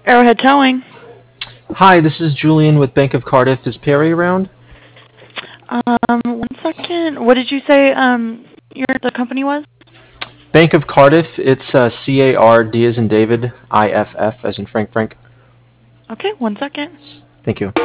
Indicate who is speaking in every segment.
Speaker 1: Arrowhead Towing.
Speaker 2: Hi, this is Julian with Bank of Cardiff. Is Perry around?
Speaker 1: One second. What did you say? The company was?
Speaker 2: Bank of Cardiff. It's CARD as in David, IFF as in Frank.
Speaker 1: Okay, one second.
Speaker 2: Thank you.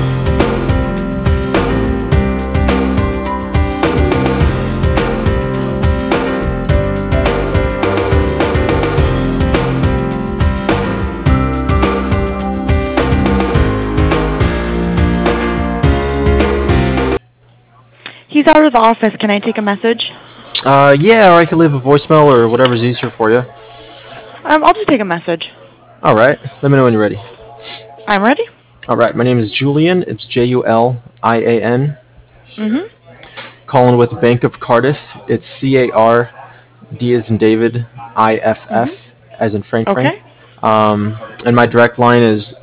Speaker 1: He's out of the office. Can I take a message?
Speaker 2: Yeah, or I could leave a voicemail or whatever's easier for you.
Speaker 1: I'll just take a message.
Speaker 2: All right. Let me know when you're ready.
Speaker 1: I'm ready.
Speaker 2: All right. My name is Julian. It's JULIAN. Calling with Bank of Cardiff. It's CARD as in David, IFF as in Frank.
Speaker 1: Okay.
Speaker 2: And my direct line is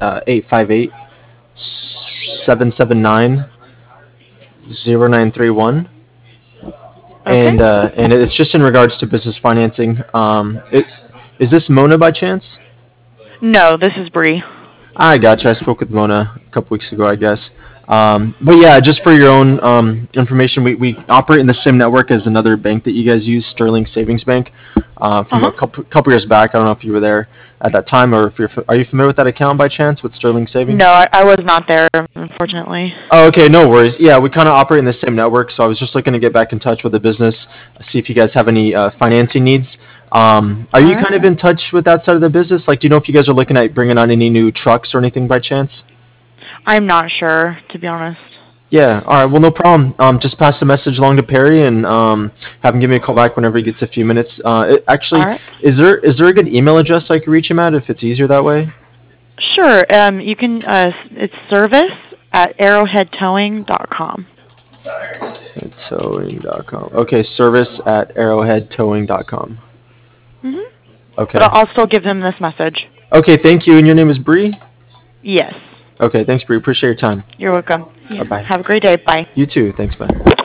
Speaker 2: 858-779-0931.
Speaker 1: Okay.
Speaker 2: And it's just in regards to business financing. Is this Mona by chance?
Speaker 1: No, this is Bree.
Speaker 2: I gotcha. I spoke with Mona a couple weeks ago, I guess. But yeah, just for your own information, we operate in the same network as another bank that you guys use, Sterling Savings Bank, from a couple years back. I don't know if you were there at that time, or if are you familiar with that account by chance with Sterling Savings?
Speaker 1: No, I was not there, unfortunately.
Speaker 2: Oh, okay, no worries. Yeah, we kind of operate in the same network, so I was just looking to get back in touch with the business, see if you guys have any financing needs. Are you kind of in touch with that side of the business? Like, do you know if you guys are looking at bringing on any new trucks or anything by chance?
Speaker 1: I'm not sure, to be honest.
Speaker 2: Yeah, all right, well, no problem. Just pass the message along to Perry and have him give me a call back whenever he gets a few minutes. Actually,
Speaker 1: All right.
Speaker 2: is there a good email address I could reach him at if it's easier that way?
Speaker 1: Sure. You can. It's service@arrowheadtowing.com.
Speaker 2: Towing.com. Okay, service@arrowheadtowing.com. Okay.
Speaker 1: But I'll still give him this message.
Speaker 2: Okay, thank you. And your name is Bree?
Speaker 1: Yes.
Speaker 2: Okay, thanks, Bree. Appreciate your time.
Speaker 1: You're welcome.
Speaker 2: Bye-bye.
Speaker 1: Have a great day. Bye.
Speaker 2: You too. Thanks, bye.